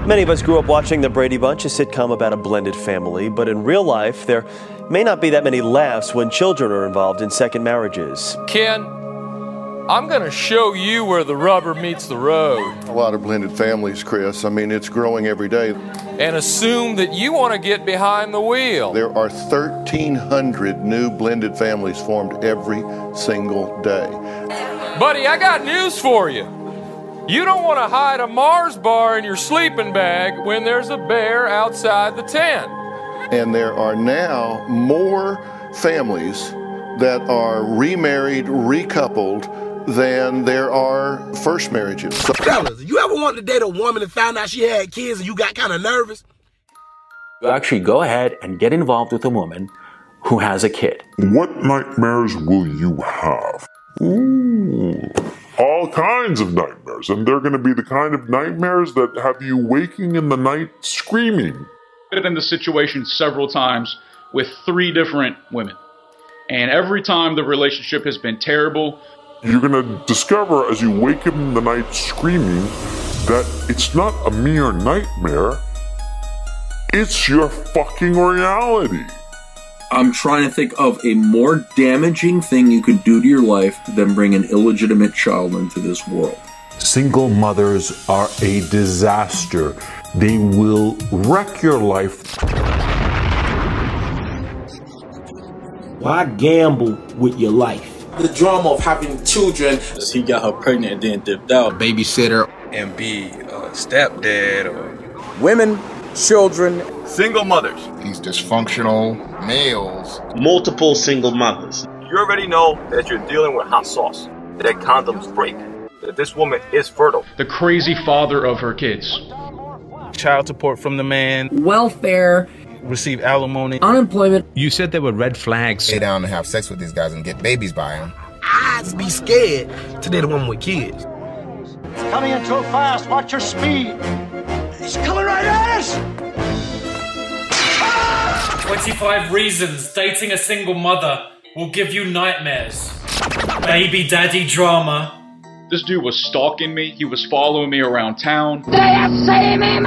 Many of us grew up watching The Brady Bunch, a sitcom about a blended family, but in real life, there may not be that many laughs when children are involved in second marriages. Ken, I'm going to show you where the rubber meets the road. A lot of blended families, Chris. I mean, it's growing every day. And assume that you want to get behind the wheel. There are 1,300 new blended families formed every single day. Buddy, I got news for you. You don't want to hide a Mars bar in your sleeping bag when there's a bear outside the tent. And there are now more families that are remarried, recoupled, than there are first marriages. So, fellas, you ever wanted to date a woman and found out she had kids and you got kind of nervous? You actually go ahead and get involved with a woman who has a kid. What nightmares will you have? Ooh, all kinds of nightmares. And they're going to be the kind of nightmares that have you waking in the night screaming. I've been in this situation several times with 3 different women. And every time the relationship has been terrible. You're going to discover as you wake up in the night screaming that it's not a mere nightmare, it's your fucking reality. I'm trying to think of a more damaging thing you could do to your life than bring an illegitimate child into this world. Single mothers are a disaster. They will wreck your life. Why gamble with your life? The drama of having children. He got her pregnant and then dipped out. Babysitter and be a stepdad or women, children, single mothers. These dysfunctional males. Multiple single mothers. You already know that you're dealing with hot sauce, that condoms break, that this woman is fertile. The crazy father of her kids. Child support from the man. Welfare. Receive alimony. Unemployment. You said there were red flags. Stay down and have sex with these guys and get babies by them. I'd be scared to date a woman with kids. It's coming in too fast. Watch your speed. He's coming right at us. 25 reasons dating a single mother will give you nightmares. Baby daddy drama. This dude was stalking me. He was following me around town. They have seen me,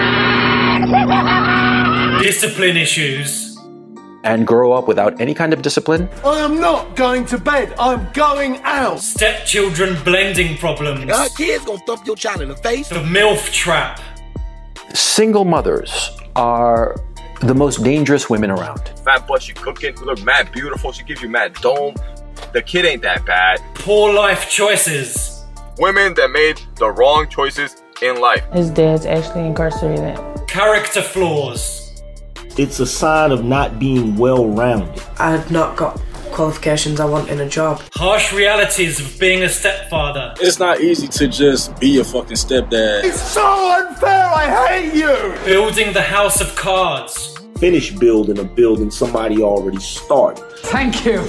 man! Discipline issues. And grow up without any kind of discipline. I am not going to bed. I'm going out. Stepchildren blending problems. Kids gonna thump your child in the face. The MILF trap. Single mothers are the most dangerous women around. Fat butt, she cooking, you look mad beautiful, she gives you mad dome. The kid ain't that bad. Poor life choices. Women that made the wrong choices in life. His dad's actually incarcerated. Character flaws. It's a sign of not being well-rounded. I've not got qualifications I want in a job. Harsh realities of being a stepfather. It's not easy to just be a fucking stepdad. It's so unfair, I hate you! Building the house of cards. Finish building a building somebody already started. Thank you.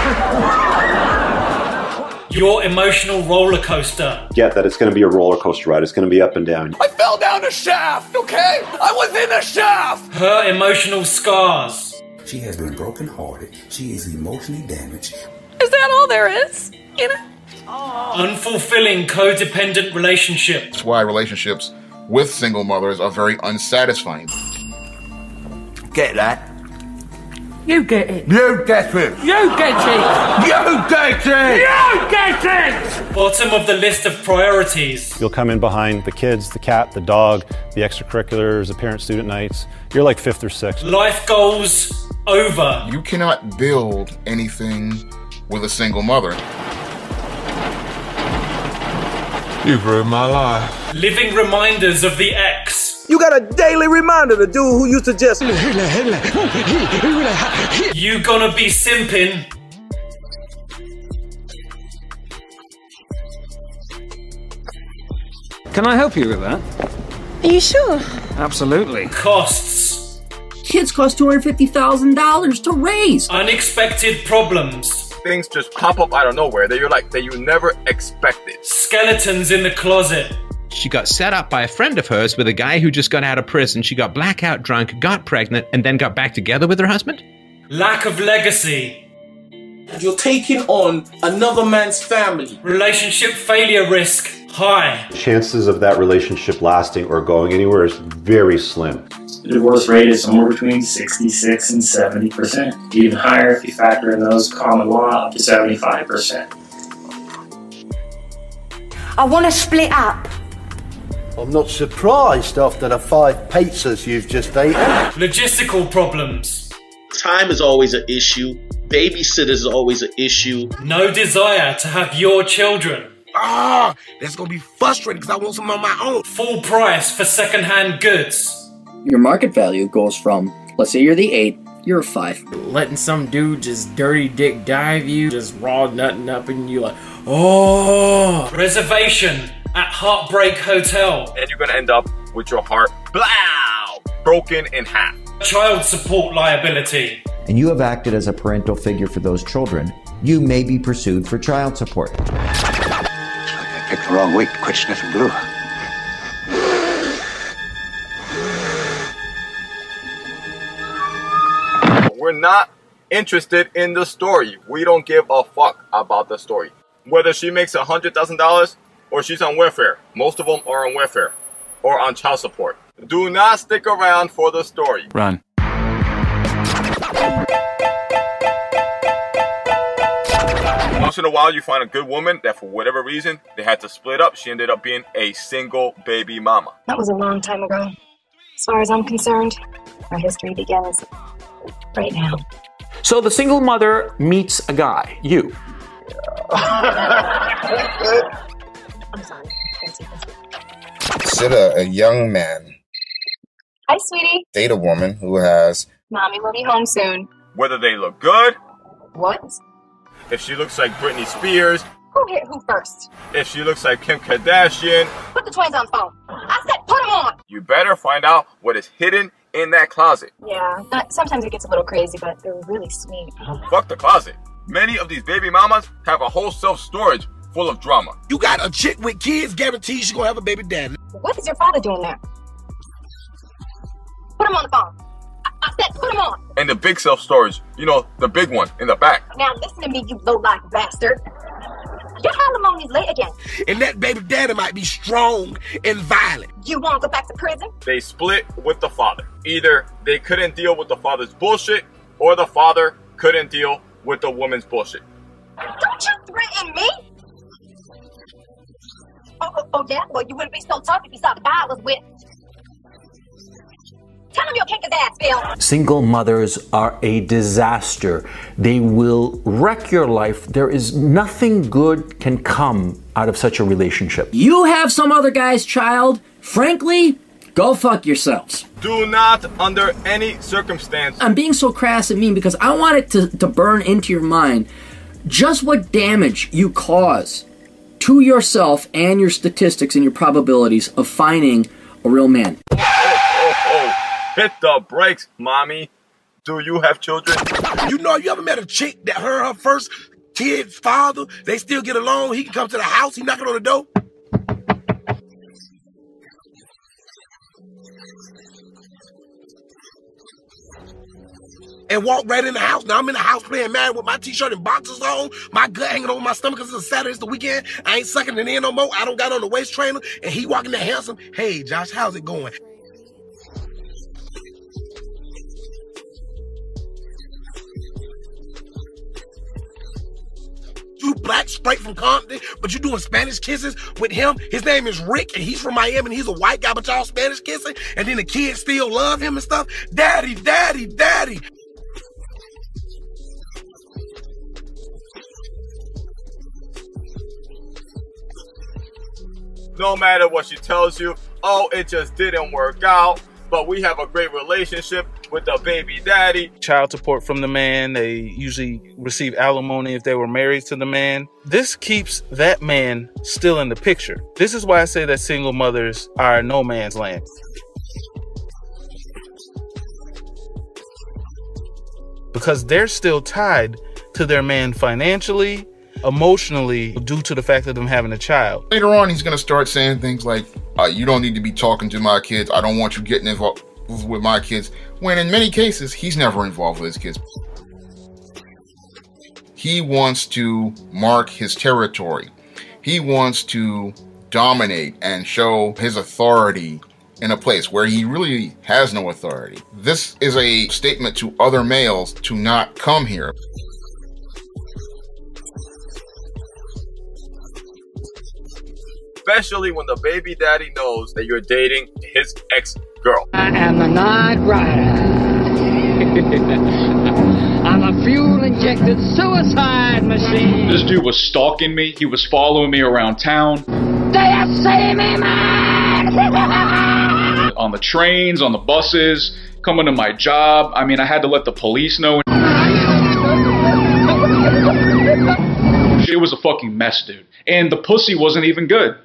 Your emotional roller coaster. Get that it's going to be a roller coaster ride. It's going to be up and down. I fell down a shaft, okay? I was in a shaft. Her emotional scars. She has been brokenhearted. She is emotionally damaged. Is that all there is? You know? Unfulfilling codependent relationships. That's why relationships with single mothers are very unsatisfying. Get that? You get it. You get it. You get it. You get it. You get it. Bottom of the list of priorities. You'll come in behind the kids, the cat, the dog, the extracurriculars, the parent-student nights. You're like 5th or 6th. Life goals over. You cannot build anything with a single mother. You've ruined my life. Living reminders of the ex. You got a daily reminder, the dude who used to just... You gonna be simping. Can I help you with that? Are you sure? Absolutely. Costs. Kids cost $250,000 to raise. Unexpected problems. Things just pop up out of nowhere that you never expected. Skeletons in the closet. She got set up by a friend of hers with a guy who just got out of prison. She got blackout drunk, got pregnant, and then got back together with her husband? Lack of legacy. You're taking on another man's family. Relationship failure risk high. Chances of that relationship lasting or going anywhere is very slim. The divorce rate is somewhere between 66 and 70%. Even higher if you factor in those common law, up to 75%. I want to split up. I'm not surprised after the 5 pizzas you've just eaten. Logistical problems. Time is always an issue. Babysitters is always an issue. No desire to have your children. That's gonna be frustrating because I want some on my own. Full price for second-hand goods. Your market value goes from, let's say you're the 8, you're a 5. Letting some dude just dirty dick dive you, just raw nutting up and you like, oh. Reservation at Heartbreak Hotel. And you're gonna end up with your heart broken in half. Child support liability. And you have acted as a parental figure for those children, you may be pursued for child support. Looks like I picked the wrong week to quit sniffing glue. We're not interested in the story. We don't give a fuck about the story. Whether she makes $100,000 or she's on welfare. Most of them are on welfare or on child support. Do not stick around for the story. Run. Once in a while, you find a good woman that for whatever reason, they had to split up. She ended up being a single baby mama. That was a long time ago. As far as I'm concerned, our history begins right now. So the single mother meets a guy, you. I'm sorry. Consider a young man Hi, sweetie. date a woman who has Mommy will be home soon. Whether they look good, What? if she looks like Britney Spears, Who hit who first? if she looks like Kim Kardashian, Put the twins on phone. I said put them on. you better find out what is hidden in that closet. Yeah, sometimes it gets a little crazy, but they're really sweet. Fuck the closet. Many of these baby mamas have a whole self-storage full of drama. You got a chick with kids, guaranteed she's gonna have a baby daddy. What is your father doing there? Put him on the phone. I said put him on. And the big self-storage, you know, the big one in the back. Now listen to me, you low-life bastard. Your alimony's late again. And that baby daddy might be strong and violent. You want to go back to prison? They split with the father. Either they couldn't deal with the father's bullshit, or the father couldn't deal with the woman's bullshit. Don't you threaten me? Oh yeah? Well, you wouldn't be so tough if you saw the guy I was with. Tell him you'll kick his ass, Phil. Single mothers are a disaster. They will wreck your life. There is nothing good can come out of such a relationship. You have some other guy's child, frankly, go fuck yourselves. Do not, under any circumstance. I'm being so crass and mean because I want it to burn into your mind just what damage you cause to yourself and your statistics and your probabilities of finding a real man. Hit the brakes, mommy. Do you have children? You know, you ever met a chick that her first kid's father, they still get along, he can come to the house, he knocking on the door? And walk right in the house. Now I'm in the house playing Madden with my t-shirt and boxers on, my gut hanging over my stomach because it's a Saturday, it's the weekend. I ain't sucking it in no more. I don't got on the waist trainer, and he walking there handsome. Hey, Josh, how's it going? You black, straight from Compton, but you doing Spanish kisses with him. His name is Rick, and he's from Miami, and he's a white guy, but y'all Spanish kissing, and then the kids still love him and stuff. Daddy, daddy, daddy. No matter what she tells you, oh, it just didn't work out, but we have a great relationship with the baby daddy. Child support from the man. They usually receive alimony if they were married to the man. This keeps that man still in the picture. This is why I say that single mothers are no man's land. Because they're still tied to their man financially, emotionally, due to the fact of them having a child. Later on, he's going to start saying things like, you don't need to be talking to my kids. I don't want you getting involved with my kids. When in many cases, he's never involved with his kids. He wants to mark his territory. He wants to dominate and show his authority in a place where he really has no authority. This is a statement to other males to not come here. Especially when the baby daddy knows that you're dating his ex-girl. I am a night rider. I'm a fuel-injected suicide machine. This dude was stalking me. He was following me around town. They are seeing me, man! On the trains, on the buses, coming to my job. I mean, I had to let the police know. It was a fucking mess, dude. And the pussy wasn't even good.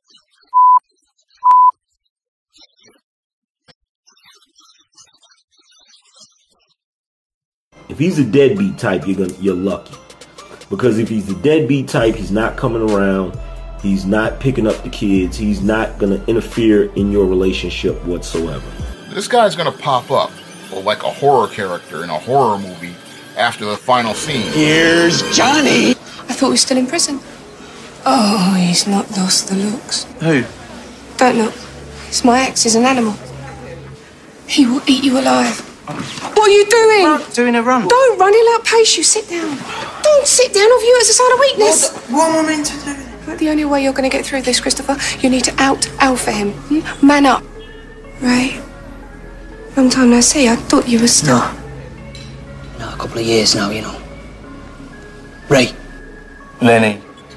If he's a deadbeat type, you're lucky. Because if he's a deadbeat type, he's not coming around. He's not picking up the kids. He's not going to interfere in your relationship whatsoever. This guy's going to pop up like a horror character in a horror movie after the final scene. Here's Johnny. I thought he was still in prison. Oh, he's not lost the looks. Who? Don't look. It's my ex. He's an animal. He will eat you alive. What are you doing? Doing a run. Don't run, he'll outpace you. Sit down. Don't sit down or view it as a sign of weakness. What am I meant to do? But the only way you're going to get through this, Christopher, you need to out-alpha him. Man up. Ray, long time no see. I thought you were still... No, a couple of years now, you know. Ray. Lenny.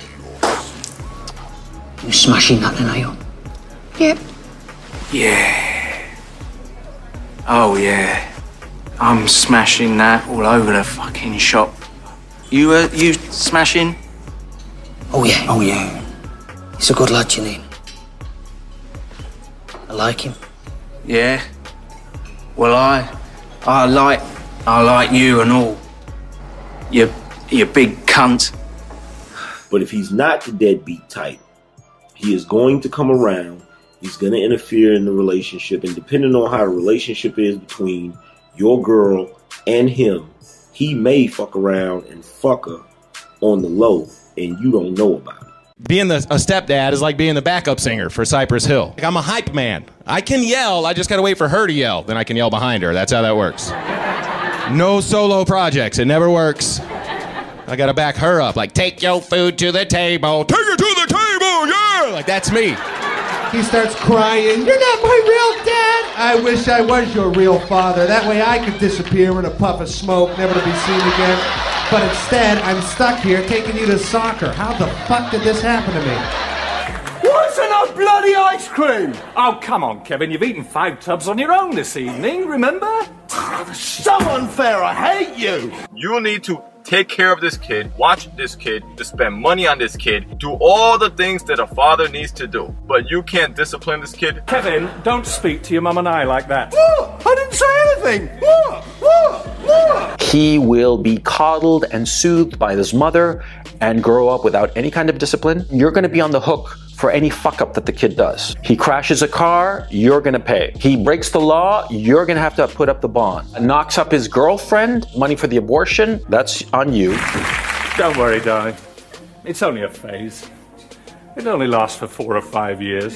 You smashing that then, are you? Yep. Yeah. Oh, yeah. I'm smashing that all over the fucking shop. You smashing? Oh, yeah, oh, yeah. He's a good lad, Janine. I like him. Yeah? Well, I like you and all. You big cunt. But if he's not the deadbeat type, he is going to come around. He's going to interfere in the relationship. And depending on how the relationship is between your girl and him, he may fuck around and fuck her on the low, and you don't know about it. Being a stepdad is like being the backup singer for Cypress Hill. Like, I'm a hype man. I can yell. I just got to wait for her to yell. Then I can yell behind her. That's how that works. No solo projects. It never works. I got to back her up. Like, take your food to the table. Take it to the table, yeah! Like, that's me. He starts crying. You're not my real dad. I wish I was your real father. That way I could disappear in a puff of smoke, never to be seen again. But instead, I'm stuck here taking you to soccer. How the fuck did this happen to me? Why is there no bloody ice cream? Oh, come on, Kevin. You've eaten 5 tubs on your own this evening, remember? So unfair. I hate you. You need to take care of this kid, watch this kid, to spend money on this kid, do all the things that a father needs to do. But you can't discipline this kid. Kevin, don't speak to your mum and I like that. What? I didn't say anything. What? He will be coddled and soothed by his mother and grow up without any kind of discipline. You're going to be on the hook for any fuck up that the kid does. He crashes a car, you're gonna pay. He breaks the law, you're gonna have to put up the bond. Knocks up his girlfriend, money for the abortion, that's on you. Don't worry, darling. It's only a phase. It only lasts for 4 or 5 years.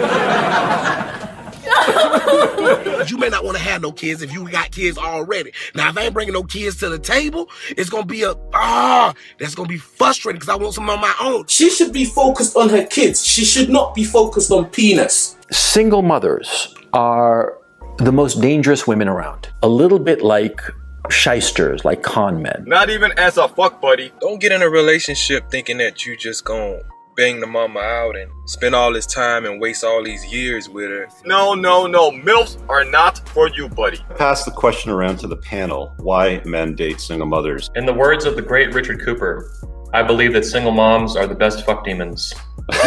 You may not want to have no kids if you got kids already. Now, if I ain't bringing no kids to the table, it's going to be that's going to be frustrating because I want some on my own. She should be focused on her kids. She should not be focused on penis. Single mothers are the most dangerous women around. A little bit like shysters, like con men. Not even as a fuck buddy. Don't get in a relationship thinking that you just gon' bang the mama out and spend all this time and waste all these years with her. No. MILFs are not for you, buddy. Pass the question around to the panel. Why men date single mothers? In the words of the great Richard Cooper, I believe that single moms are the best fuck demons. Look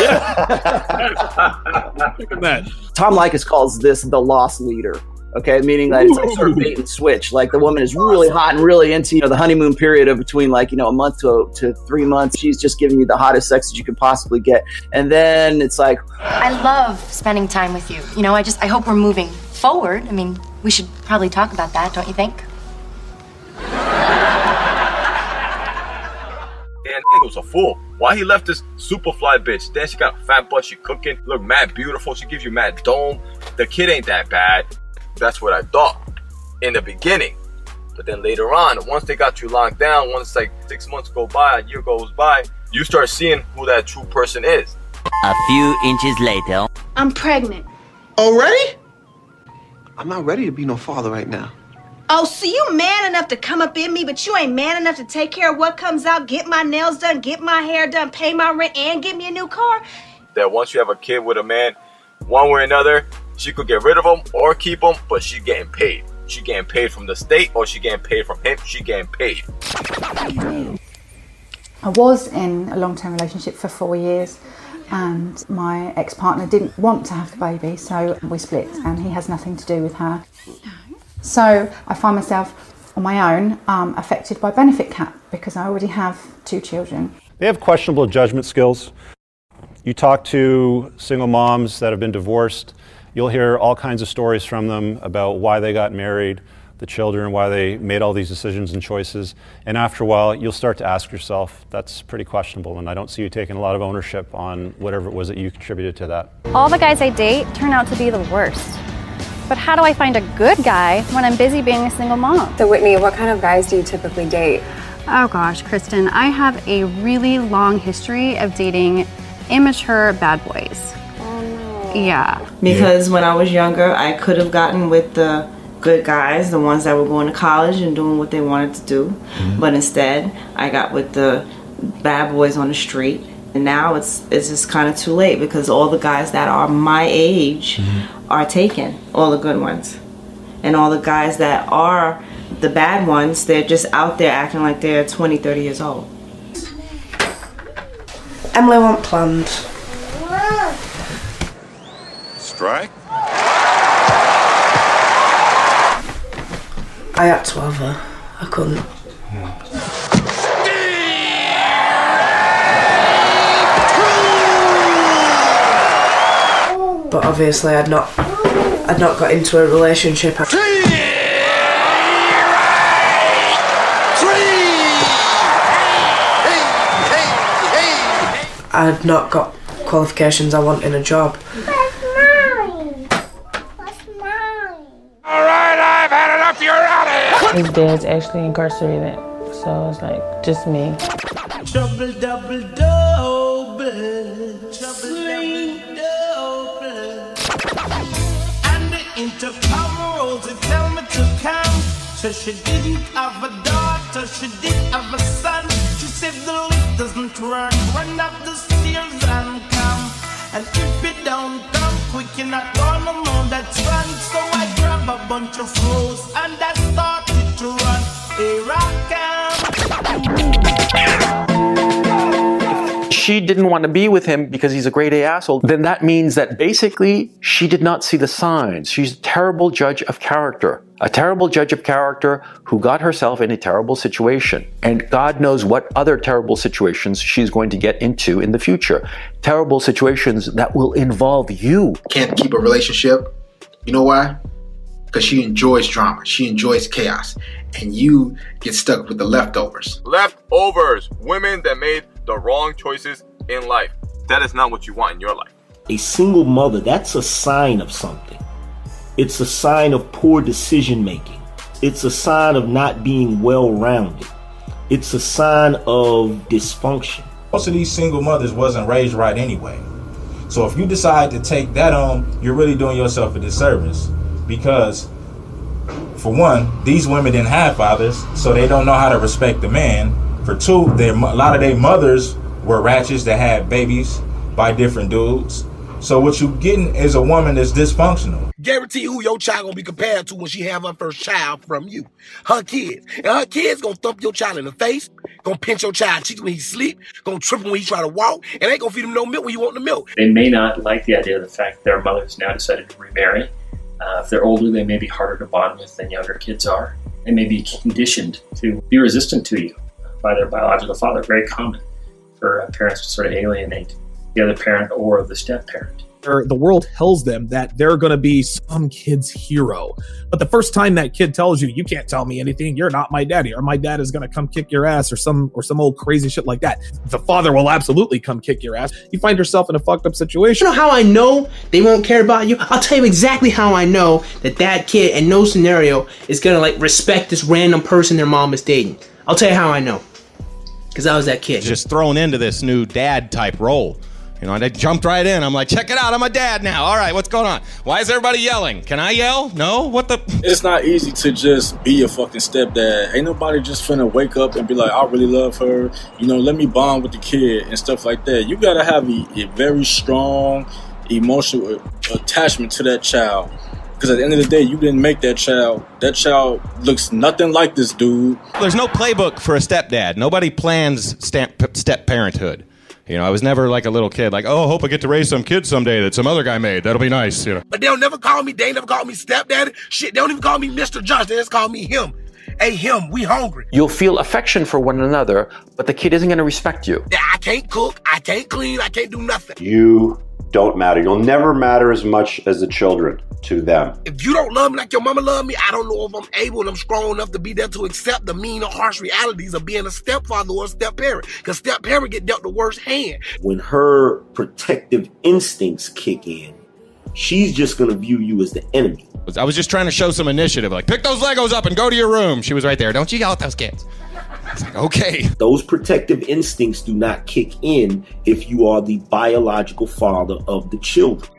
at that. Tom Likas calls this the lost leader. Okay, meaning that it's like sort of bait and switch. Like the woman is really hot and really into, the honeymoon period of between a month to 3 months. She's just giving you the hottest sex that you could possibly get. And then it's like, I love spending time with you. I hope we're moving forward. I mean, we should probably talk about that, don't you think? And nigga was a fool. Why he left this super fly bitch? Then she got a fat butt, she cooking, look mad beautiful, she gives you mad dome. The kid ain't that bad. That's what I thought in the beginning. But then later on, once they got you locked down, once like 6 months go by, a year goes by, you start seeing who that true person is. A few inches later. I'm pregnant. Already? I'm not ready to be no father right now. Oh, so you man enough to come up in me, but you ain't man enough to take care of what comes out, get my nails done, get my hair done, pay my rent, and get me a new car? That once you have a kid with a man, one way or another, she could get rid of him or keep him, but she getting paid. She getting paid from the state or she getting paid from him, she getting paid. I was in a long-term relationship for 4 years, and my ex-partner didn't want to have the baby, so we split, and he has nothing to do with her. So I find myself on my own affected by benefit cap because I already have 2 children. They have questionable judgment skills. You talk to single moms that have been divorced, you'll hear all kinds of stories from them about why they got married, the children, why they made all these decisions and choices. And after a while, you'll start to ask yourself, that's pretty questionable, and I don't see you taking a lot of ownership on whatever it was that you contributed to that. All the guys I date turn out to be the worst. But how do I find a good guy when I'm busy being a single mom? So Whitney, what kind of guys do you typically date? Oh gosh, Kristen, I have a really long history of dating immature bad boys. Oh no. Yeah. Because when I was younger, I could have gotten with the good guys, the ones that were going to college and doing what they wanted to do. But instead, I got with the bad boys on the street. And now it's just kind of too late because all the guys that are my age are taken, all the good ones. And all the guys that are the bad ones, they're just out there acting like they're 20, 30 years old. Emily want planned. Strike? I had to have her. I couldn't. But obviously I'd not got into a relationship. I'd not got qualifications I want in a job. His dad's actually incarcerated, so it's like just me. Trouble, double, double. Trouble, double. And the intercom rolls and tell me to come. So she didn't have a daughter, she did have a son. She said the lift doesn't work, run up the stairs and come. And if it don't come quick, you're not gonna know that's fun. So I grab a bunch of flows and I started to run. Here I come. She didn't want to be with him because he's a grade A asshole, then that means that basically she did not see the signs. She's a terrible judge of character. A terrible judge of character who got herself in a terrible situation. And God knows what other terrible situations she's going to get into in the future. Terrible situations that will involve you. Can't keep a relationship. You know why? Because she enjoys drama. She enjoys chaos. And you get stuck with the leftovers. Leftovers. Women that made the wrong choices in life. That is not what you want in your life. A single mother, that's a sign of something. It's a sign of poor decision making. It's a sign of not being well-rounded. It's a sign of dysfunction. Most of these single mothers wasn't raised right anyway. So if you decide to take that on, you're really doing yourself a disservice. Because, for one, these women didn't have fathers, so they don't know how to respect the man. For two, a lot of their mothers were ratchets that had babies by different dudes. So what you getting is a woman that's dysfunctional. Guarantee who your child gonna be compared to when she have her first child from you. Her kids. And her kids gonna thump your child in the face, gonna pinch your child cheeks when he sleep, gonna trip him when he try to walk, and they gonna feed him no milk when you want the milk. They may not like the idea of the fact their mothers now decided to remarry. If they're older, they may be harder to bond with than younger kids are. They may be conditioned to be resistant to you by their biological father. Very common for parents to sort of alienate the other parent or the step parent. Or the world tells them that they're going to be some kid's hero. But the first time that kid tells you, you can't tell me anything, you're not my daddy, or my dad is going to come kick your ass, or some old crazy shit like that, the father will absolutely come kick your ass. You find yourself in a fucked up situation. You know how I know they won't care about you? I'll tell you exactly how I know that kid in no scenario is going to like respect this random person their mom is dating. I'll tell you how I know. Because I was that kid. Just thrown into this new dad type role. You know, and I jumped right in. I'm like, check it out, I'm a dad now. All right, what's going on? Why is everybody yelling? Can I yell? No? What the? It's not easy to just be a fucking stepdad. Ain't nobody just finna wake up and be like, I really love her. You know, let me bond with the kid and stuff like that. You gotta have a very strong emotional attachment to that child. Because at the end of the day, you didn't make that child. That child looks nothing like this dude. There's no playbook for a stepdad. Nobody plans step parenthood. You know, I was never like a little kid, like, oh, I hope I get to raise some kids someday that some other guy made. That'll be nice, you know. But they'll never call me, they never call me stepdaddy. Shit, they don't even call me Mr. Josh. They just call me him. Hey, him, we hungry. You'll feel affection for one another, but the kid isn't going to respect you. I can't cook, I can't clean, I can't do nothing. You don't matter. You'll never matter as much as the children to them. If you don't love me like your mama loved me, I don't know if I'm able and I'm strong enough to be there to accept the mean or harsh realities of being a stepfather or a step-parent. Because step-parent get dealt the worst hand. When her protective instincts kick in, she's just going to view you as the enemy. I was just trying to show some initiative, like, pick those Legos up and go to your room. She was right there. Don't you yell at those kids. It's like, okay. Those protective instincts do not kick in if you are the biological father of the children.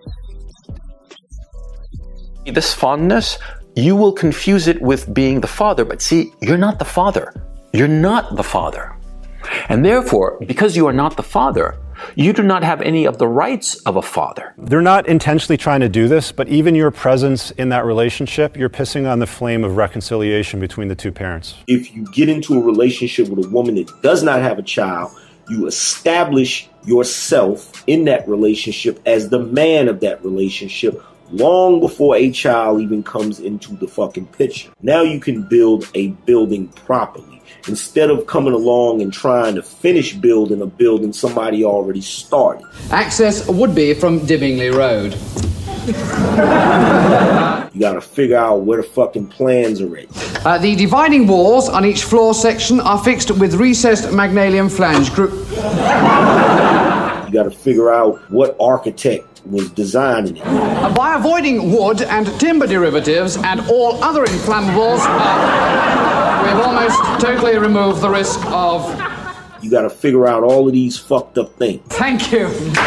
This fondness, you will confuse it with being the father, but see, you're not the father. You're not the father. And therefore, because you are not the father, you do not have any of the rights of a father. They're not intentionally trying to do this, but even your presence in that relationship, you're pissing on the flame of reconciliation between the two parents. If you get into a relationship with a woman that does not have a child, you establish yourself in that relationship as the man of that relationship long before a child even comes into the fucking picture. Now you can build a building properly. Instead of coming along and trying to finish building a building somebody already started. Access would be from Dibbingley Road. You gotta figure out where the fucking plans are at. The dividing walls on each floor section are fixed with recessed magnesium flange group. You gotta figure out what architect was designing it. By avoiding wood and timber derivatives and all other inflammables, we've almost totally removed the risk of... You gotta figure out all of these fucked up things. Thank you.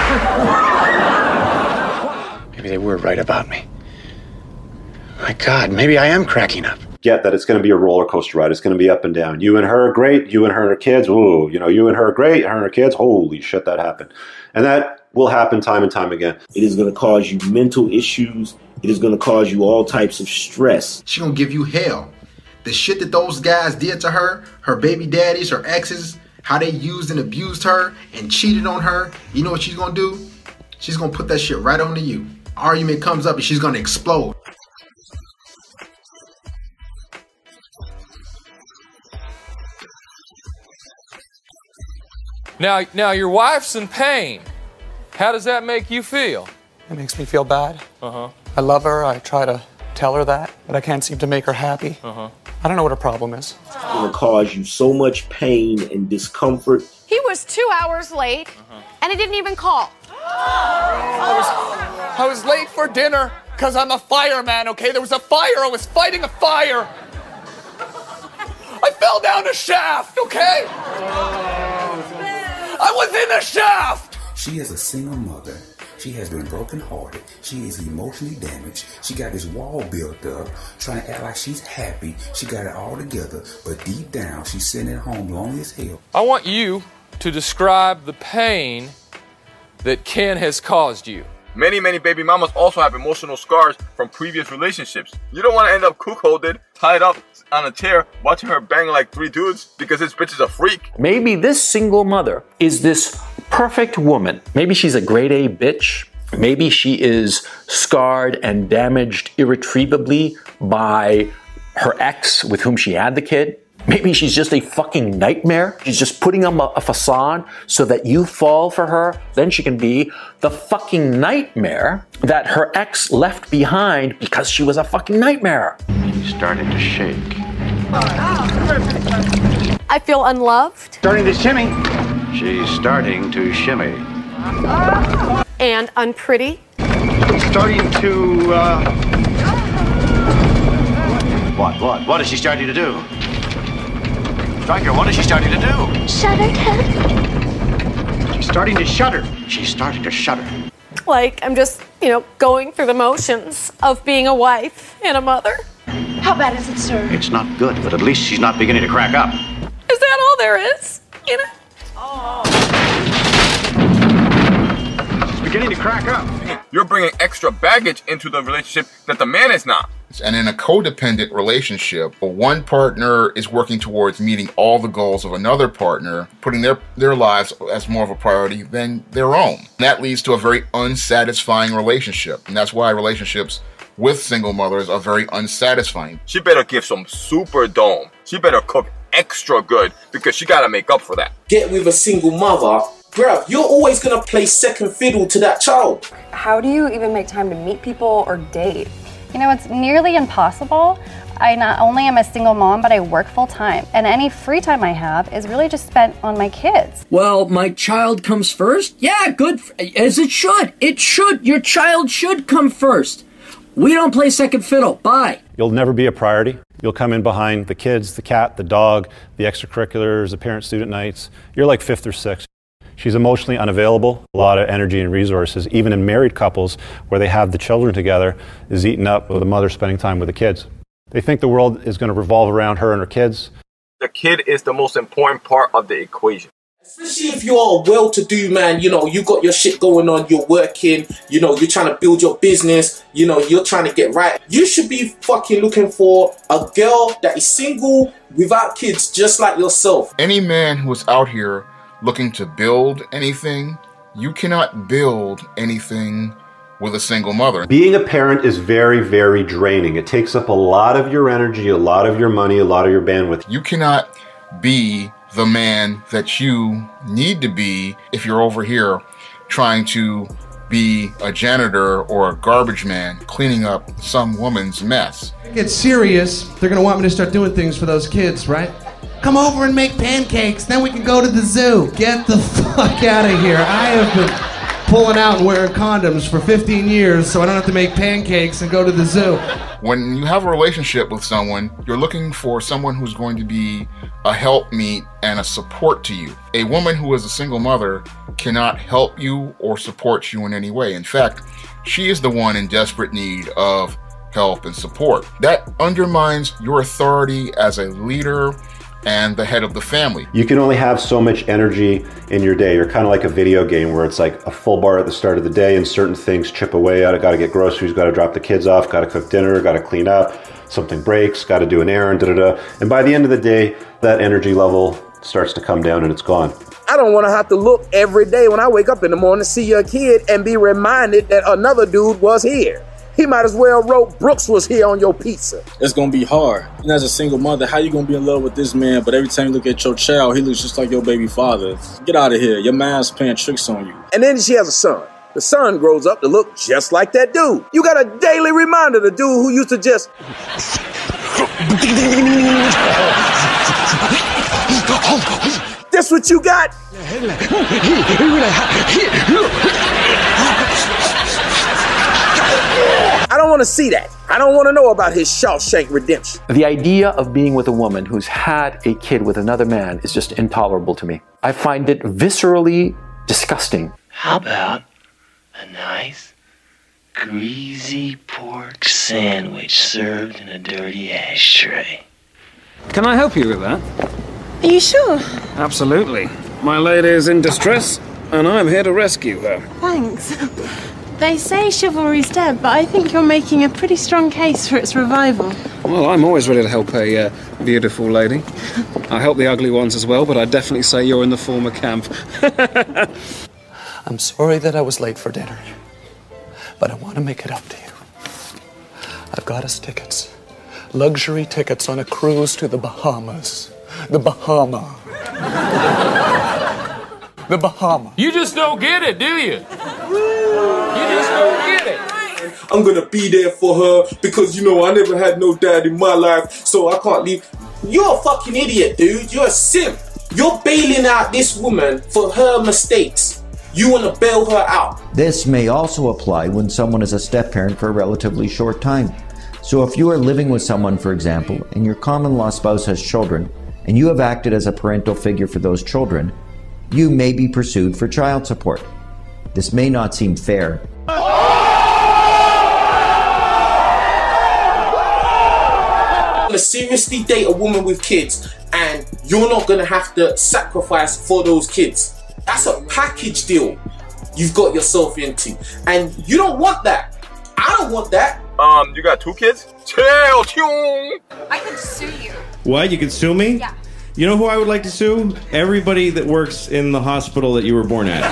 Maybe they were right about me. My God, maybe I am cracking up. Get that it's going to be a roller coaster ride. It's going to be up and down. You and her are great. You and her and her kids. Ooh, you know, you and her are great. Her and her kids. Holy shit, that happened. And that will happen time and time again. It is going to cause you mental issues. It is going to cause you all types of stress. She's going to give you hell. The shit that those guys did to her, her baby daddies, her exes, how they used and abused her and cheated on her, you know what she's going to do? She's going to put that shit right onto you. Argument comes up and she's going to explode. Now your wife's in pain. How does that make you feel? It makes me feel bad. I love her. I try to tell her that, but I can't seem to make her happy. I don't know what her problem is. It's going to cause you so much pain and discomfort. He was 2 hours late, and he didn't even call. I was late for dinner because I'm a fireman, okay? There was a fire. I was fighting a fire. I fell down a shaft, okay? I was in a shaft! She is a single mother. She has been brokenhearted. She is emotionally damaged. She got this wall built up, trying to act like she's happy. She got it all together, but deep down, she's sitting at home lonely as hell. I want you to describe the pain that Ken has caused you. Many baby mamas also have emotional scars from previous relationships. You don't want to end up cuckolded, tied up on a chair, watching her bang like 3 dudes because this bitch is a freak. Maybe this single mother is this perfect woman. Maybe she's a grade A bitch. Maybe she is scarred and damaged irretrievably by her ex with whom she had the kid. Maybe she's just a fucking nightmare. She's just putting on a facade so that you fall for her. Then she can be the fucking nightmare that her ex left behind because she was a fucking nightmare. She's starting to shake. I feel unloved. Starting to shimmy. She's starting to shimmy. And unpretty. Starting to, What is she starting to do? Striker, what is she starting to do? Shudder, Ted. She's starting to shudder. She's starting to shudder. Like, I'm just, going through the motions of being a wife and a mother. How bad is it, sir? It's not good, but at least she's not beginning to crack up. Is that all there is? She's beginning to crack up. You're bringing extra baggage into the relationship that the man is not. And in a codependent relationship, one partner is working towards meeting all the goals of another partner, putting their lives as more of a priority than their own. That leads to a very unsatisfying relationship. And that's why relationships with single mothers are very unsatisfying. She better give some super dome. She better cook extra good because she gotta make up for that. Get with a single mother, bruv, you're always gonna play second fiddle to that child. How do you even make time to meet people or date? It's nearly impossible. I not only am a single mom, but I work full time. And any free time I have is really just spent on my kids. Well, my child comes first? Yeah, good, as it should. It should. Your child should come first. We don't play second fiddle. Bye. You'll never be a priority. You'll come in behind the kids, the cat, the dog, the extracurriculars, the parent-student nights. You're like fifth or sixth. She's emotionally unavailable. A lot of energy and resources, even in married couples where they have the children together, is eaten up with the mother spending time with the kids. They think the world is going to revolve around her and her kids. The kid is the most important part of the equation. Especially if you're a well-to-do man, you got your shit going on, you're working, you're trying to build your business, you're trying to get right. You should be fucking looking for a girl that is single, without kids, just like yourself. Any man who is out here looking to build anything, you cannot build anything with a single mother. Being a parent is very, very draining. It takes up a lot of your energy, a lot of your money, a lot of your bandwidth. You cannot be the man that you need to be if you're over here trying to be a janitor or a garbage man cleaning up some woman's mess. Get serious, they're gonna want me to start doing things for those kids, right? Come over and make pancakes, then we can go to the zoo. Get the fuck out of here. I have been pulling out and wearing condoms for 15 years so I don't have to make pancakes and go to the zoo. When you have a relationship with someone, you're looking for someone who's going to be a helpmeet and a support to you. A woman who is a single mother cannot help you or support you in any way. In fact, she is the one in desperate need of help and support. That undermines your authority as a leader and the head of the family. You can only have so much energy in your day. You're kind of like a video game where it's like a full bar at the start of the day and certain things chip away at it. Got to get groceries, got to drop the kids off, got to cook dinner, got to clean up, something breaks, got to do an errand, da-da-da. And by the end of the day, that energy level starts to come down and it's gone. I don't want to have to look every day when I wake up in the morning to see your kid and be reminded that another dude was here. He might as well wrote Brooks was here on your pizza. It's gonna be hard. And as a single mother, how you gonna be in love with this man, but every time you look at your child, he looks just like your baby father? Get out of here. Your man's playing tricks on you. And then she has a son. The son grows up to look just like that dude. You got a daily reminder, the dude who used to just... That's what you got? I don't want to see that. I don't want to know about his Shawshank Redemption. The idea of being with a woman who's had a kid with another man is just intolerable to me. I find it viscerally disgusting. How about a nice, greasy pork sandwich served in a dirty ashtray? Can I help you with that? Are you sure? Absolutely. My lady is in distress, and I'm here to rescue her. Thanks. They say chivalry's dead, but I think you're making a pretty strong case for its revival. Well, I'm always ready to help a beautiful lady. I help the ugly ones as well, but I'd definitely say you're in the former camp. I'm sorry that I was late for dinner, but I want to make it up to you. I've got us tickets. Luxury tickets on a cruise to the Bahamas. The Bahama. The Bahama. You just don't get it, do you? You just don't get it. I'm gonna be there for her because, you know, I never had no dad in my life, so I can't leave. You're a fucking idiot, dude. You're a simp. You're bailing out this woman for her mistakes. You want to bail her out. This may also apply when someone is a step-parent for a relatively short time. So if you are living with someone, for example, and your common-law spouse has children, and you have acted as a parental figure for those children, you may be pursued for child support. This may not seem fair. To seriously date a woman with kids, and you're not gonna have to sacrifice for those kids. That's a package deal you've got yourself into, and you don't want that. I don't want that. You got 2 kids? Chill, tune. I could sue you. What? You could sue me? Yeah. You know who I would like to sue? Everybody that works in the hospital that you were born at.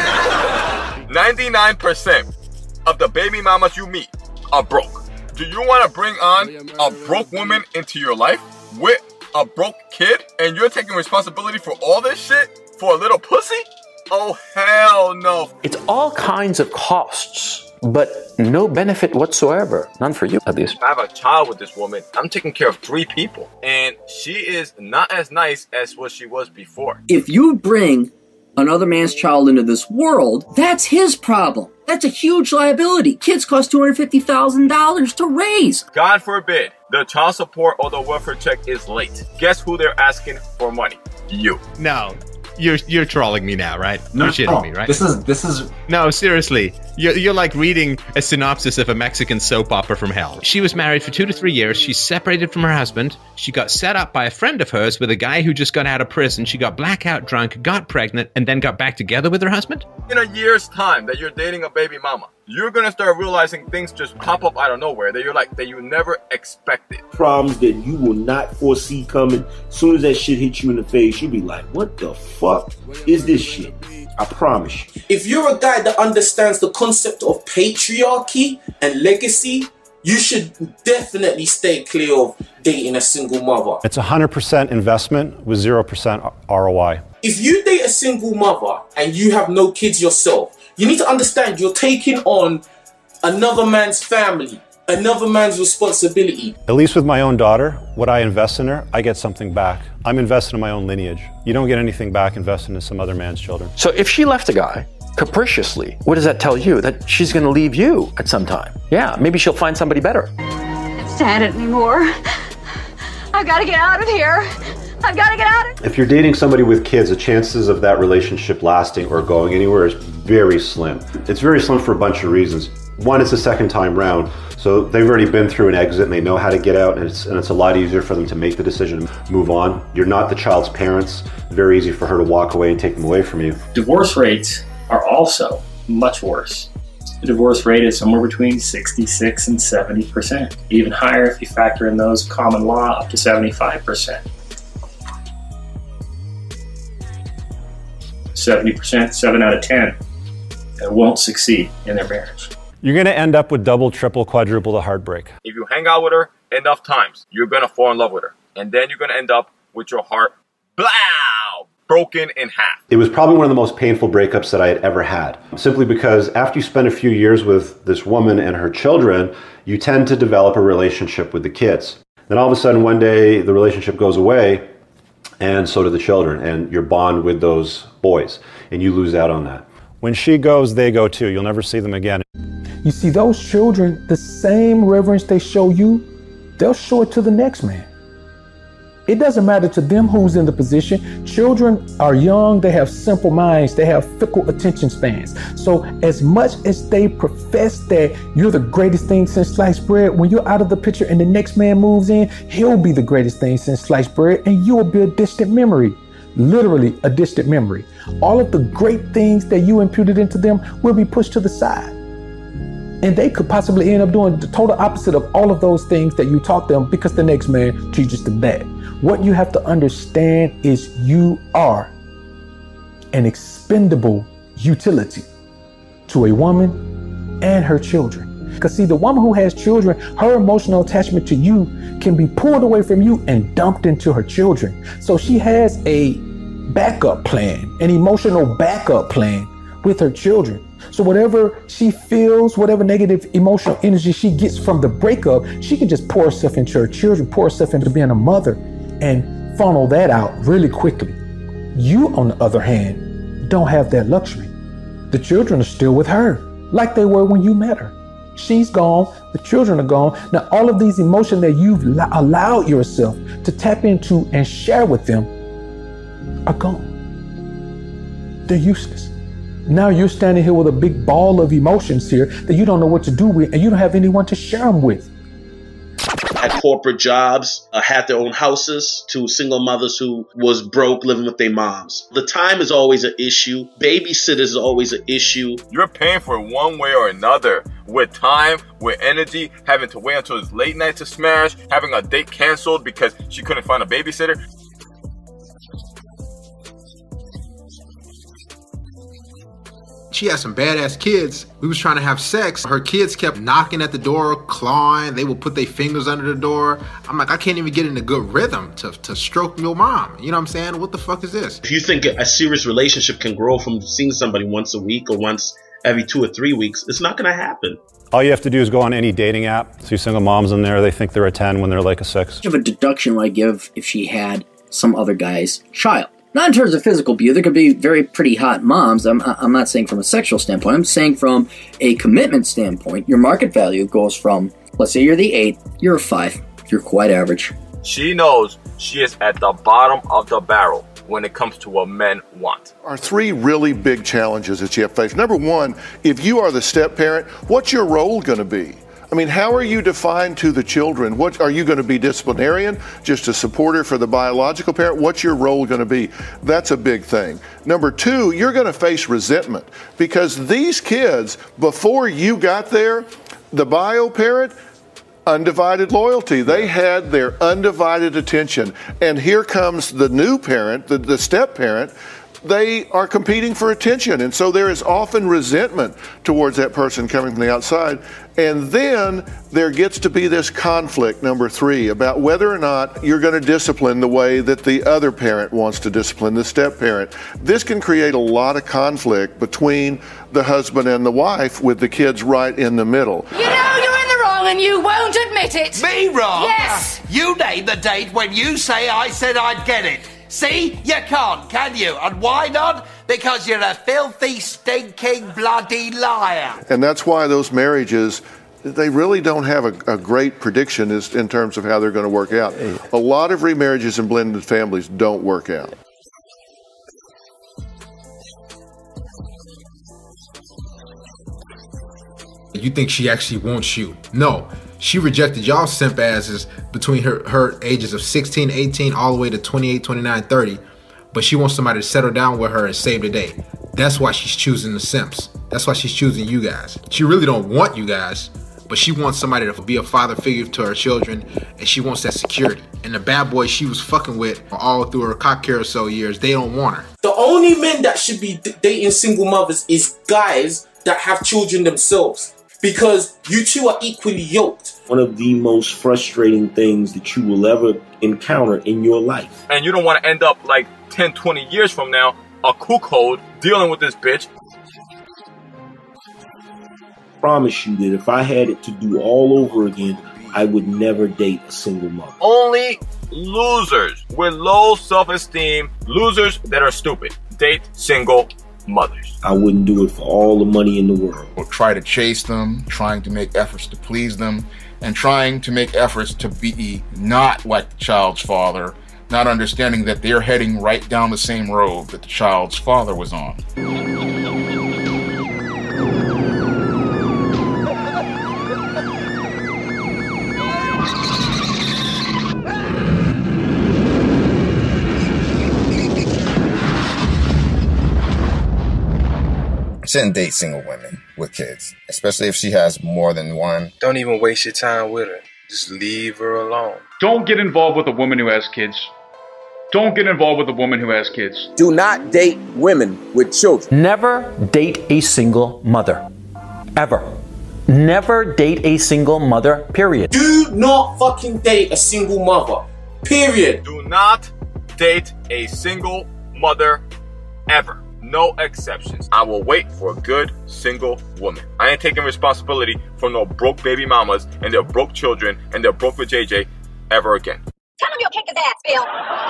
99% of the baby mamas you meet are broke. Do you want to bring on a broke woman into your life with a broke kid, and you're taking responsibility for all this shit for a little pussy? Oh, hell no. It's all kinds of costs, but no benefit whatsoever. None for you, at least. I have a child with this woman. I'm taking care of 3 people, and she is not as nice as what she was before. If you bring another man's child into this world, that's his problem. That's a huge liability. Kids cost $250,000 to raise. God forbid the child support or the welfare check is late. Guess who they're asking for money? You. No. You're trolling me now, right? No, you're shitting me, right? This is No, seriously. You're like reading a synopsis of a Mexican soap opera from hell. She was married for 2 to 3 years. She's separated from her husband. She got set up by a friend of hers with a guy who just got out of prison. She got blackout drunk, got pregnant, and then got back together with her husband. In a year's time that you're dating a baby mama, you're gonna start realizing things just pop up out of nowhere that you never expected. Problems that you will not foresee coming. As soon as that shit hits you in the face, you'll be like, what the fuck is this shit? I promise you. If you're a guy that understands the concept of patriarchy and legacy, you should definitely stay clear of dating a single mother. It's 100% investment with 0% ROI. If you date a single mother and you have no kids yourself, you need to understand you're taking on another man's family, another man's responsibility. At least with my own daughter, what I invest in her, I get something back. I'm invested in my own lineage. You don't get anything back invested in some other man's children. So if she left a guy capriciously, what does that tell you? That she's going to leave you at some time. Yeah, maybe she'll find somebody better. I can't stand it anymore. I've got to get out of here. I've got to get out of here. If you're dating somebody with kids, the chances of that relationship lasting or going anywhere is very slim. It's very slim for a bunch of reasons. One, it's a second time round, so they've already been through an exit and they know how to get out, and it's a lot easier for them to make the decision to move on. You're not the child's parents. Very easy for her to walk away and take them away from you. Divorce rates are also much worse. The divorce rate is somewhere between 66 and 70%. Even higher if you factor in those common law, up to 75%. 70%, 7 out of 10, won't succeed in their marriage. You're going to end up with double, triple, quadruple the heartbreak. If you hang out with her enough times, you're gonna fall in love with her. And then you're gonna end up with your heart, broken in half. It was probably one of the most painful breakups that I had ever had. Simply because after you spend a few years with this woman and her children, you tend to develop a relationship with the kids. Then all of a sudden one day the relationship goes away, and so do the children, and your bond with those boys, and you lose out on that. When she goes, they go too. You'll never see them again. You see, those children, the same reverence they show you, they'll show it to the next man. It doesn't matter to them who's in the position. Children are young, they have simple minds, they have fickle attention spans. So as much as they profess that you're the greatest thing since sliced bread, when you're out of the picture and the next man moves in, he'll be the greatest thing since sliced bread, and you'll be a distant memory. Literally a distant memory. All of the great things that you imputed into them will be pushed to the side. And they could possibly end up doing the total opposite of all of those things that you taught them because the next man teaches them that. What you have to understand is you are an expendable utility to a woman and her children. Because see, the woman who has children, her emotional attachment to you can be pulled away from you and dumped into her children. So she has a backup plan, an emotional backup plan with her children. So whatever she feels, whatever negative emotional energy she gets from the breakup, she can just pour herself into her children, pour herself into being a mother, and funnel that out really quickly. You, on the other hand, don't have that luxury. The children are still with her, like they were when you met her. She's gone, the children are gone. Now, all of these emotions that you've allowed yourself to tap into and share with them are gone. They're useless. Now you're standing here with a big ball of emotions here that you don't know what to do with, and you don't have anyone to share them with. Had corporate jobs, had their own houses, to single mothers who was broke living with their moms. The time is always an issue. Babysitters is always an issue. You're paying for it one way or another. With time, with energy, having to wait until it's late night to smash, having a date canceled because she couldn't find a babysitter. She had some badass kids. We was trying to have sex. Her kids kept knocking at the door, clawing. They would put their fingers under the door. I'm like, I can't even get in a good rhythm to stroke your mom. You know what I'm saying? What the fuck is this? If you think a serious relationship can grow from seeing somebody once a week or once every 2 or 3 weeks, it's not going to happen. All you have to do is go on any dating app, see single moms in there, they think they're a 10 when they're like a 6. Of a deduction would I give if she had some other guy's child? Not in terms of physical beauty. There could be very pretty hot moms. I'm not saying from a sexual standpoint. I'm saying from a commitment standpoint. Your market value goes from, let's say you're the 8, you're a 5. You're quite average. She knows she is at the bottom of the barrel when it comes to what men want. Are 3 really big challenges that you have faced. Number 1, if you are the step parent, what's your role going to be? I mean, how are you defined to the children? What are you going to be, disciplinarian, just a supporter for the biological parent? What's your role going to be? That's a big thing. Number 2, you're going to face resentment because these kids, before you got there, the bio parent, undivided loyalty. They had their undivided attention. And here comes the new parent, the step parent. They are competing for attention. And so there is often resentment towards that person coming from the outside. And then there gets to be this conflict, number 3, about whether or not you're going to discipline the way that the other parent wants to discipline the step parent. This can create a lot of conflict between the husband and the wife with the kids right in the middle. You know you're in the wrong and you won't admit it. Me wrong? Yes. You name the date when you say I said I'd get it. See? You can't, can you? And why not? Because you're a filthy, stinking, bloody liar. And that's why those marriages, they really don't have a great prediction in terms of how they're going to work out. A lot of remarriages and blended families don't work out. You think she actually wants you? No. She rejected y'all simp asses between her ages of 16, 18, all the way to 28, 29, 30. But she wants somebody to settle down with her and save the day. That's why she's choosing the simps. That's why she's choosing you guys. She really don't want you guys, but she wants somebody to be a father figure to her children, and she wants that security. And the bad boys she was fucking with all through her cock carousel years, they don't want her. The only men that should be dating single mothers is guys that have children themselves. Because you two are equally yoked. One of the most frustrating things that you will ever encounter in your life. And you don't want to end up like 10, 20 years from now, a cuckold dealing with this bitch. I promise you that if I had it to do all over again, I would never date a single mother. Only losers with low self-esteem, losers that are stupid, date single mothers. I wouldn't do it for all the money in the world. Or try to chase them, trying to make efforts to please them, and trying to make efforts to be not like the child's father, not understanding that they're heading right down the same road that the child's father was on. Shouldn't date single women with kids, especially if she has more than one. Don't even waste your time with her. Just leave her alone. Don't get involved with a woman who has kids. Don't get involved with a woman who has kids. Do not date women with children. Never date a single mother. Ever. Never date a single mother, period. Do not fucking date a single mother. Period. Do not date a single mother ever. No exceptions. I will wait for a good single woman. I ain't taking responsibility for no broke baby mamas and their broke children and their broke with JJ ever again. Tell him you'll kick his ass, Bill.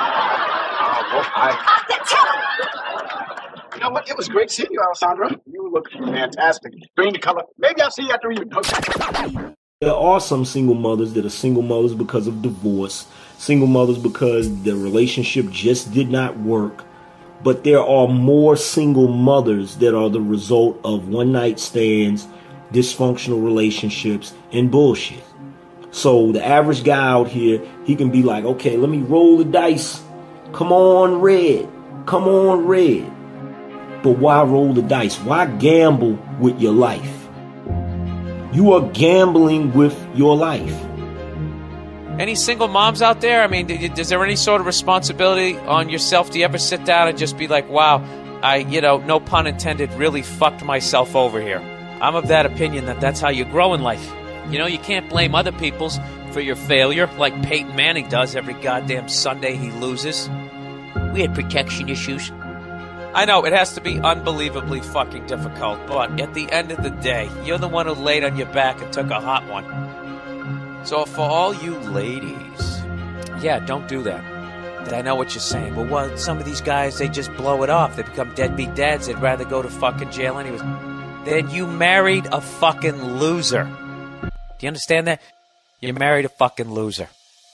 I said tell him. You know what? It was great seeing you, Alessandra. You look fantastic. Green color. Maybe I'll see you after you. There are some single mothers that are single mothers because of divorce, single mothers because the relationship just did not work. But there are more single mothers that are the result of one-night stands, dysfunctional relationships, and bullshit. So the average guy out here, he can be like, okay, let me roll the dice. Come on, red. Come on, red. But why roll the dice? Why gamble with your life? You are gambling with your life. Any single moms out there? I mean, is there any sort of responsibility on yourself? Do you ever sit down and just be like, wow, I, no pun intended, really fucked myself over here? I'm of that opinion that that's how you grow in life. You can't blame other people's for your failure like Peyton Manning does every goddamn Sunday he loses. We had protection issues. I know, it has to be unbelievably fucking difficult, but at the end of the day, you're the one who laid on your back and took a hot one. So for all you ladies, yeah, don't do that. I know what you're saying. Well, some of these guys, they just blow it off. They become deadbeat dads. They'd rather go to fucking jail anyways. Then you married a fucking loser. Do you understand that? You married a fucking loser.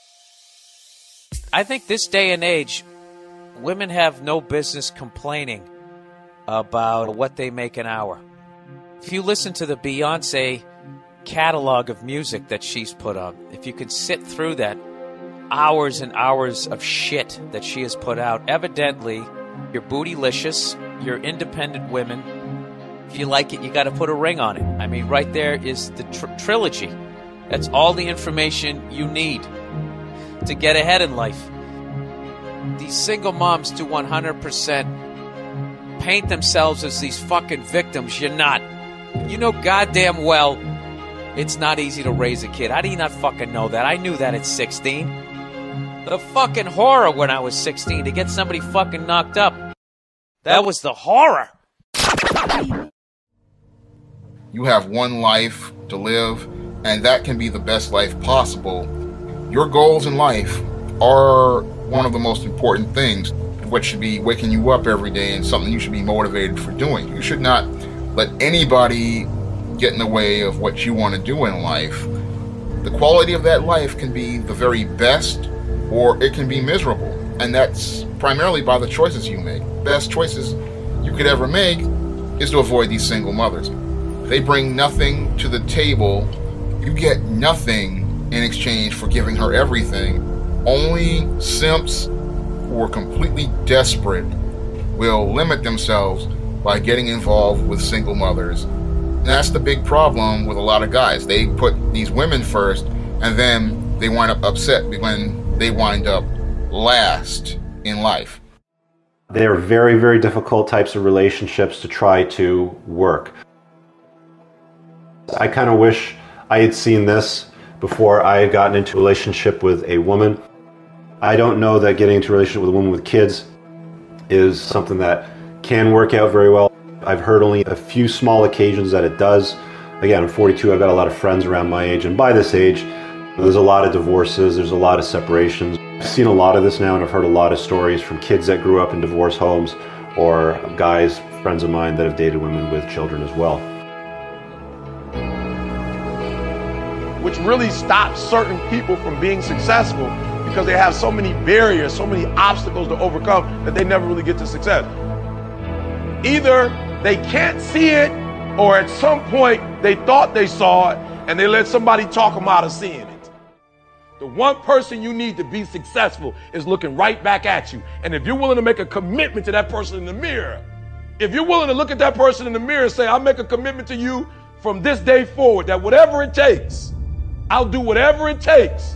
I think this day and age, women have no business complaining about what they make an hour. If you listen to the Beyonce catalog of music that she's put on, if you could sit through that, hours and hours of shit that she has put out, evidently you're bootylicious, you're independent women. If you like it, you got to put a ring on it. I mean, right there is the trilogy. That's all the information you need to get ahead in life. These single moms do 100% paint themselves as these fucking victims. You're not. You know goddamn well it's not easy to raise a kid. How do you not fucking know that? I knew that at 16. The fucking horror when I was 16 to get somebody fucking knocked up. That was the horror. You have one life to live, and that can be the best life possible. Your goals in life are one of the most important things. What should be waking you up every day and something you should be motivated for doing. You should not let anybody get in the way of what you want to do in life. The quality of that life can be the very best, or it can be miserable. And that's primarily by the choices you make. Best choices you could ever make is to avoid these single mothers. They bring nothing to the table. You get nothing in exchange for giving her everything. Only simps who are completely desperate will limit themselves by getting involved with single mothers. And that's the big problem with a lot of guys. They put these women first, and then they wind up upset when they wind up last in life. They're very, very difficult types of relationships to try to work. I kind of wish I had seen this before I had gotten into a relationship with a woman. I don't know that getting into a relationship with a woman with kids is something that can work out very well. I've heard only a few small occasions that it does. Again, I'm 42, I've got a lot of friends around my age, and by this age, there's a lot of divorces, there's a lot of separations. I've seen a lot of this now, and I've heard a lot of stories from kids that grew up in divorce homes, or guys, friends of mine, that have dated women with children as well. Which really stops certain people from being successful because they have so many barriers, so many obstacles to overcome that they never really get to success. Either they can't see it, or at some point they thought they saw it and they let somebody talk them out of seeing it. The one person you need to be successful is looking right back at you. And if you're willing to make a commitment to that person in the mirror, if you're willing to look at that person in the mirror and say, I'll make a commitment to you from this day forward, that whatever it takes, I'll do whatever it takes.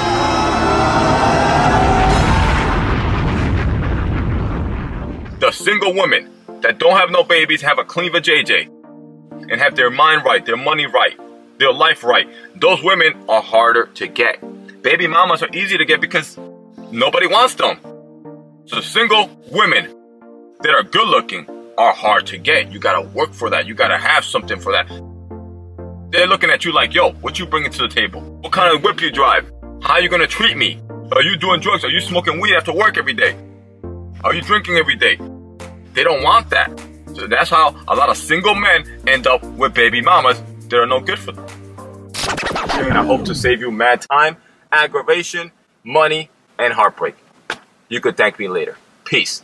The single single women that don't have no babies, have a clean vajayjay, and have their mind right, their money right, their life right, those women are harder to get. Baby mamas are easy to get because nobody wants them. So single women that are good looking are hard to get. You gotta work for that. You gotta have something for that. They're looking at you like, yo, what you bringing to the table? What kind of whip you drive? How you gonna treat me? Are you doing drugs? Are you smoking weed after work every day? Are you drinking every day? They don't want that. So that's how a lot of single men end up with baby mamas that are no good for them. And I hope to save you mad time, aggravation, money, and heartbreak. You could thank me later. Peace.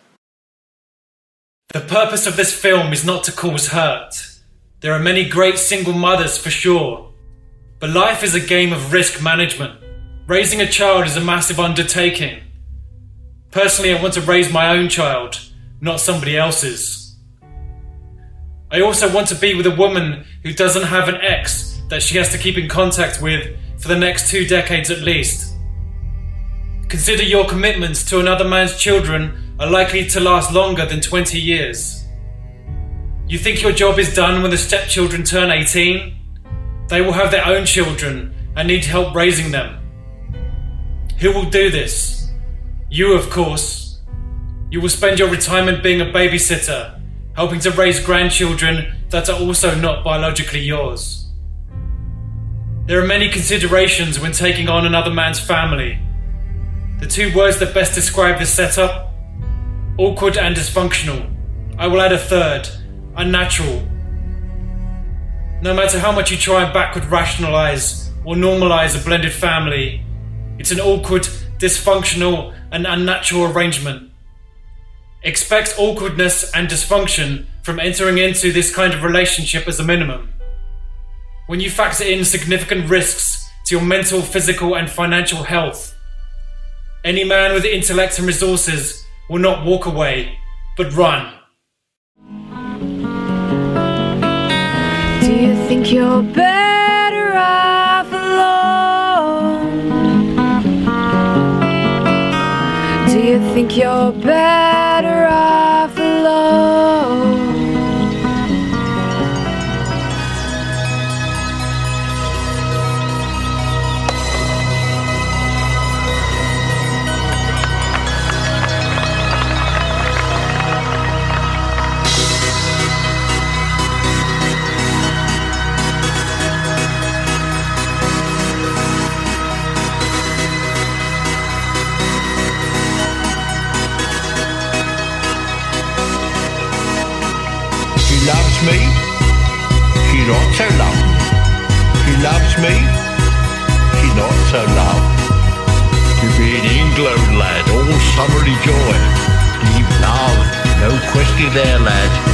The purpose of this film is not to cause hurt. There are many great single mothers for sure. But life is a game of risk management. Raising a child is a massive undertaking. Personally, I want to raise my own child, not somebody else's. I also want to be with a woman who doesn't have an ex that she has to keep in contact with for the next 2 decades at least. Consider your commitments to another man's children are likely to last longer than 20 years. You think your job is done when the stepchildren turn 18? They will have their own children and need help raising them. Who will do this? You, of course. You will spend your retirement being a babysitter, helping to raise grandchildren that are also not biologically yours. There are many considerations when taking on another man's family. The 2 words that best describe this setup: awkward and dysfunctional. I will add a third: unnatural. No matter how much you try and backward rationalize or normalize a blended family, it's an awkward, dysfunctional, and unnatural arrangement. Expect awkwardness and dysfunction from entering into this kind of relationship as a minimum. When you factor in significant risks to your mental, physical, and financial health, any man with intellect and resources will not walk away, but run. Do you think you're better off alone? Do you think you're better off alone? She loves me, she's not so loved. She loves me, she's not so loved. To be in England, lad, all summery joy. Deep love, no question there, lad.